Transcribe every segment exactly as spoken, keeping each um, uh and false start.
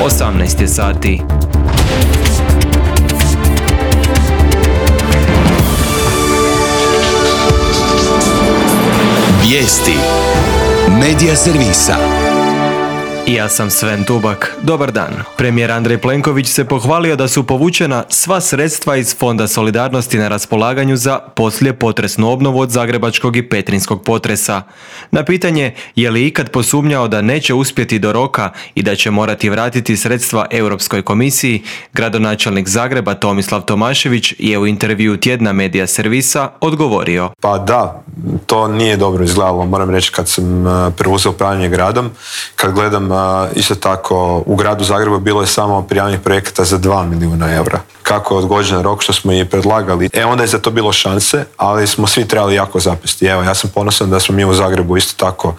osamnaest je sati. Vijesti Medija servisa. Ja sam Sven Tubak. Dobar dan. Premijer Andrej Plenković se pohvalio da su povučena sva sredstva iz Fonda solidarnosti na raspolaganju za poslijepotresnu obnovu od zagrebačkog i petrinjskog potresa. Na pitanje je li ikad posumnjao da neće uspjeti do roka i da će morati vratiti sredstva Europskoj komisiji, gradonačelnik Zagreba Tomislav Tomašević je u intervjuu tjedna Medija servisa odgovorio. Pa da, to nije dobro izgledalo, moram reći, kad sam preuzeo upravljanje gradom. Kad gledam isto tako, u gradu Zagrebu bilo je samo prijavljenih projekata za dva milijuna eura. Kako je odgođen rok što smo i predlagali, e onda je za to bilo šanse, ali smo svi trebali jako zapesti. Evo, ja sam ponosan da smo mi u Zagrebu isto tako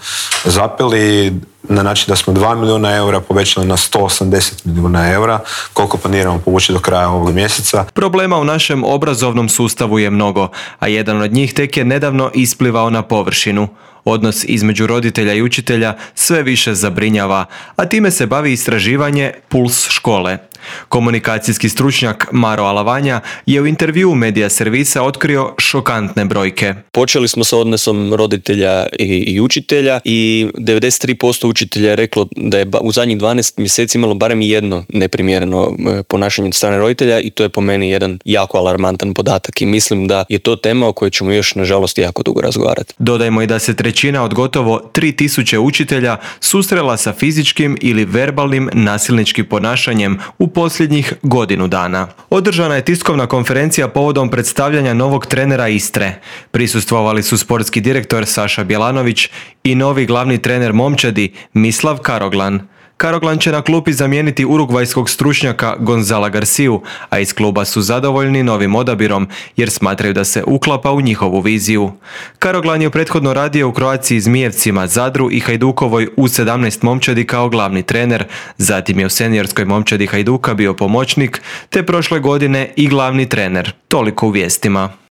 zapeli, na način da smo dva milijuna eura povećali na sto osamdeset milijuna eura, koliko planiramo povući do kraja ovog mjeseca. Problema u našem obrazovnom sustavu je mnogo, a jedan od njih tek je nedavno isplivao na površinu. Odnos između roditelja i učitelja sve više zabrinjava, a time se bavi istraživanje Puls škole. Komunikacijski stručnjak Maro Alavanja je u intervjuu Medija servisa otkrio šokantne brojke. Počeli smo sa odnosom roditelja i, i učitelja i devedeset tri posto učitelja je reklo da je u zadnjih dvanaest mjeseci imalo barem jedno neprimjereno ponašanje od strane roditelja i to je po meni jedan jako alarmantan podatak i mislim da je to tema o kojoj ćemo još nažalost jako dugo razgovarati. Dodajmo i da se trećina od gotovo tri tisuće učitelja susrela sa fizičkim ili verbalnim nasilničkim ponašanjem u posljednjih godinu dana. Održana je tiskovna konferencija povodom predstavljanja novog trenera Istre. Prisustvovali su sportski direktor Saša Bjelanović i novi glavni trener momčadi Mislav Karoglan. Karoglan će na klupi zamijeniti urugvajskog stručnjaka Gonzala Garciju, a iz kluba su zadovoljni novim odabirom jer smatraju da se uklapa u njihovu viziju. Karoglan je prethodno radio u Croatii Zmijevcima, Zadru i Hajdukovoj U sedamnaest momčadi kao glavni trener, zatim je u seniorskoj momčadi Hajduka bio pomoćnik, te prošle godine i glavni trener. Toliko u vijestima.